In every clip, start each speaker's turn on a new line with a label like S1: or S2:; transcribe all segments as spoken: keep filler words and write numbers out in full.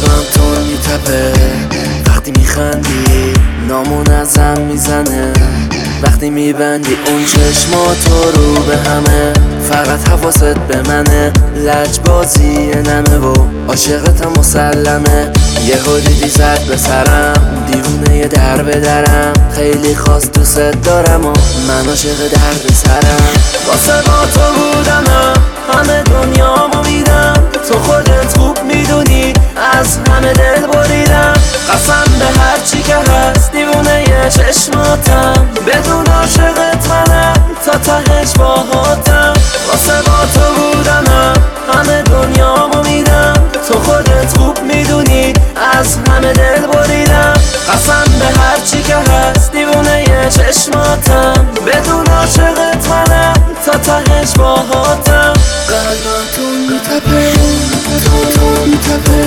S1: قلبم تون میتپه وقتی میخندی، نامنظم میزنه وقتی میبندی اون چشماتو رو به همه. فقط حواست به منه، لجبازی نمه و عاشقتم مسلمه. یهو دیدی زد به سرم، دیوونه یه در به درم. خیلی خواست دوست دارم و من عاشق درد سرم. واسه با تو بودنم همه دنیامو میدم. تو خودت خوب میدونی از همه دل بریدم. قسم به هر چی که هست دیوونه یه چشماتم. بدون عاشقت منم تا تهش باهاتم. واسه با تو بودنم همه دنیامو میدم. تو خودت خوب میدونی از همه دل بریدم. قسم به هر چی که هست دیوونه یه چشماتم. بدون عاشقت منم تا تهش باهاتم. قلبم تون میتپه تون تون میتپه،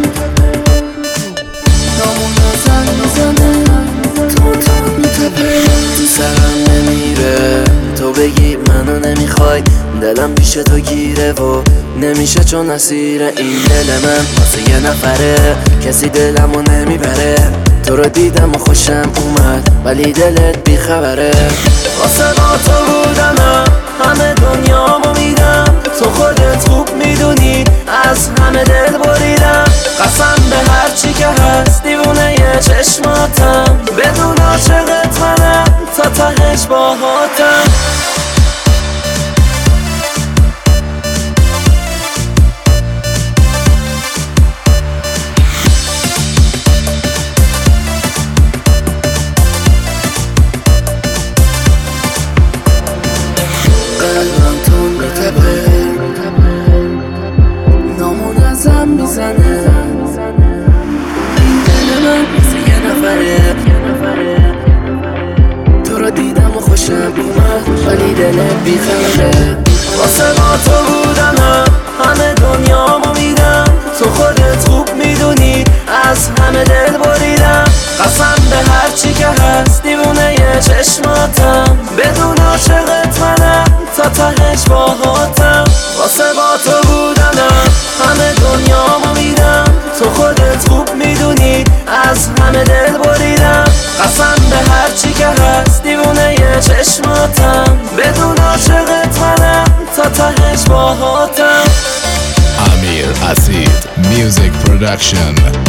S1: نامنظم میزنه تون تون میتپه. تو سرم نمیره تو بگی منو نمیخوای، دلم پیش تو گیره و نمیشه چون اسیر این دل من واسه یه نفره. کسی دلمو نمیبره. تو رو دیدم و خوشم اومد ولی دلت بیخبره. واسه با تو بودنم همه دنیامو میدم. تو خودت خوب میدونی از همه دل بریدم. قسم به هر چی که هست دیوونه یه چشماتم. بدون عاشقت منم تا تهش باهاتم. قلبم تون میتپه نامنظم میزنه. این دل من مثل یه نفره. تو رو دیدم و خوشم اومد ولی دلت بیخبره. واسه با تو بودنم همه دنیامو میدم. تو خودت خوب میدونی از همه دل بریدم. قسم به هر چی که هست دیوونه یه چشماتم. بدون عاشقت منم تا تهش باهاتم. واسه با تو بودنم همه دنیامو میدم. تو خودت خوب میدونی از همه دل بریدم. قسم به هر چی که هست دیوونه یه چشماتم. بدون عاشقت منم تا تهش باهاتم.
S2: Amir Acid Music Production.